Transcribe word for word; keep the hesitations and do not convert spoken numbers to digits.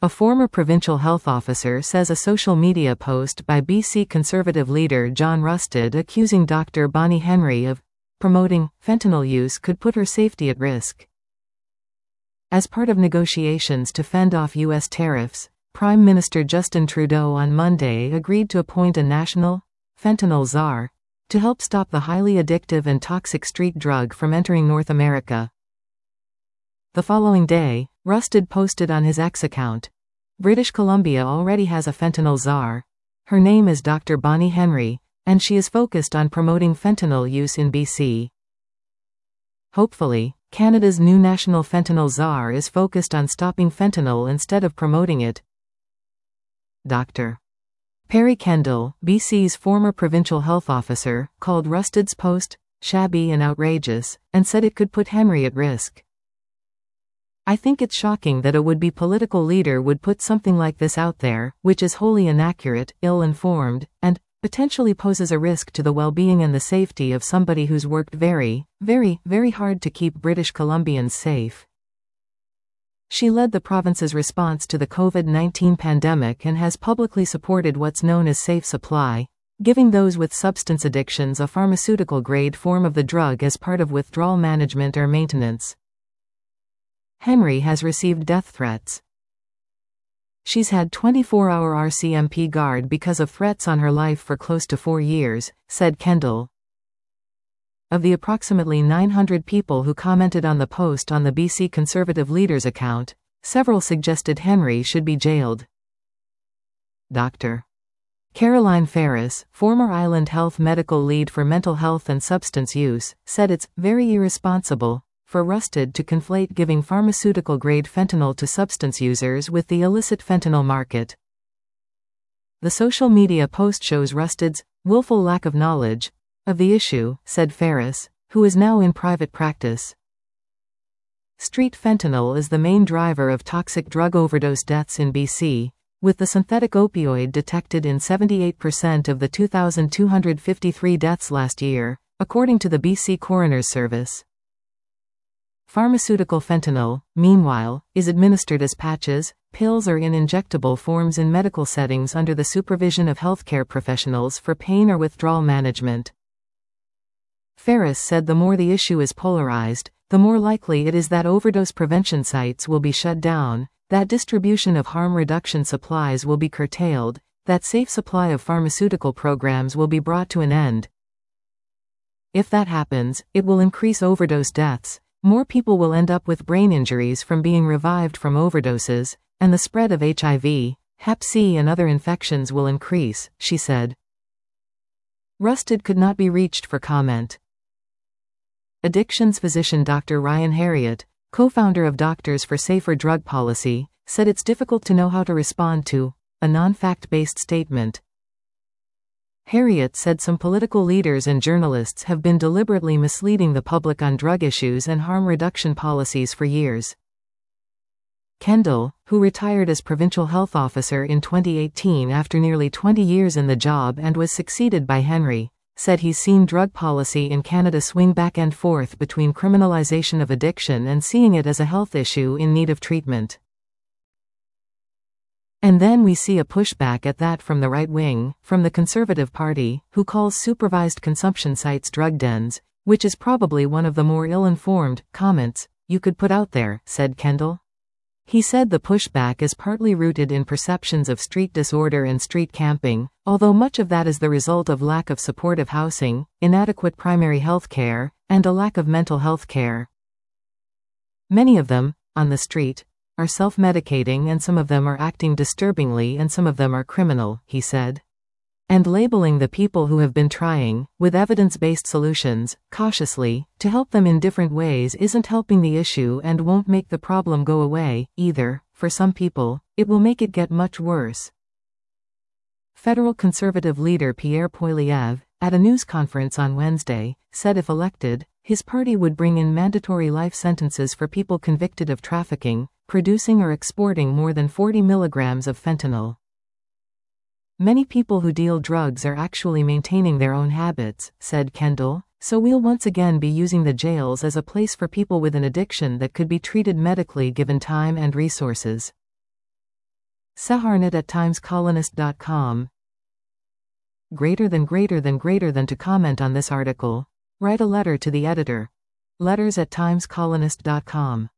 A former provincial health officer says a social media post by B C Conservative leader John Rustad accusing Doctor Bonnie Henry of promoting fentanyl use could put her safety at risk. As part of negotiations to fend off U S tariffs, Prime Minister Justin Trudeau on Monday agreed to appoint a national fentanyl czar to help stop the highly addictive and toxic street drug from entering North America. The following day, Rustad posted on his X account, "British Columbia already has a fentanyl czar. Her name is Doctor Bonnie Henry, and she is focused on promoting fentanyl use in B C. Hopefully, Canada's new national fentanyl czar is focused on stopping fentanyl instead of promoting it." Doctor Perry Kendall, B C's former provincial health officer, called Rustad's post shabby and outrageous, and said it could put Henry at risk. "I think it's shocking that a would-be political leader would put something like this out there, which is wholly inaccurate, ill-informed, and potentially poses a risk to the well-being and the safety of somebody who's worked very, very, very hard to keep British Columbians safe." She led the province's response to the COVID nineteen pandemic and has publicly supported what's known as safe supply, giving those with substance addictions a pharmaceutical-grade form of the drug as part of withdrawal management or maintenance. Henry has received death threats. She's had twenty-four hour R C M P guard because of threats on her life for close to four years, said Kendall. Of the approximately nine hundred people who commented on the post on the B C Conservative leader's account, several suggested Henry should be jailed. Doctor Caroline Ferris, former Island Health medical lead for mental health and substance use, said it's very irresponsible for Rustad to conflate giving pharmaceutical-grade fentanyl to substance users with the illicit fentanyl market. The social media post shows Rustad's willful lack of knowledge of the issue, said Ferris, who is now in private practice. Street fentanyl is the main driver of toxic drug overdose deaths in B C, with the synthetic opioid detected in seventy-eight percent of the two thousand two hundred fifty-three deaths last year, according to the B C Coroner's Service. Pharmaceutical fentanyl, meanwhile, is administered as patches, pills or in injectable forms in medical settings under the supervision of healthcare professionals for pain or withdrawal management. Ferris said the more the issue is polarized, the more likely it is that overdose prevention sites will be shut down, that distribution of harm reduction supplies will be curtailed, that safe supply of pharmaceutical programs will be brought to an end. If that happens, it will increase overdose deaths, more people will end up with brain injuries from being revived from overdoses, and the spread of H I V, Hep C and other infections will increase, she said. Rustad could not be reached for comment. Addictions physician Doctor Ryan Harriott, co-founder of Doctors for Safer Drug Policy, said it's difficult to know how to respond to a non-fact-based statement. Harriott said some political leaders and journalists have been deliberately misleading the public on drug issues and harm reduction policies for years. Kendall, who retired as provincial health officer in twenty eighteen after nearly twenty years in the job and was succeeded by Henry, said he's seen drug policy in Canada swing back and forth between criminalization of addiction and seeing it as a health issue in need of treatment. And then we see a pushback at that from the right wing, from the Conservative Party, who calls supervised consumption sites drug dens, which is probably one of the more ill-informed comments you could put out there, said Kendall. He said the pushback is partly rooted in perceptions of street disorder and street camping, although much of that is the result of lack of supportive housing, inadequate primary health care, and a lack of mental health care. Many of them, on the street, are self-medicating and some of them are acting disturbingly and some of them are criminal, he said. And labeling the people who have been trying, with evidence-based solutions, cautiously, to help them in different ways isn't helping the issue and won't make the problem go away, either. For some people, it will make it get much worse. Federal Conservative leader Pierre Poilievre, at a news conference on Wednesday, said if elected, his party would bring in mandatory life sentences for people convicted of trafficking, producing or exporting more than forty milligrams of fentanyl. Many people who deal drugs are actually maintaining their own habits, said Kendall, so we'll once again be using the jails as a place for people with an addiction that could be treated medically given time and resources. Saharnet at timescolonist dot com. Greater than greater than greater than to comment on this article. Write a letter to the editor. Letters at timescolonist dot com.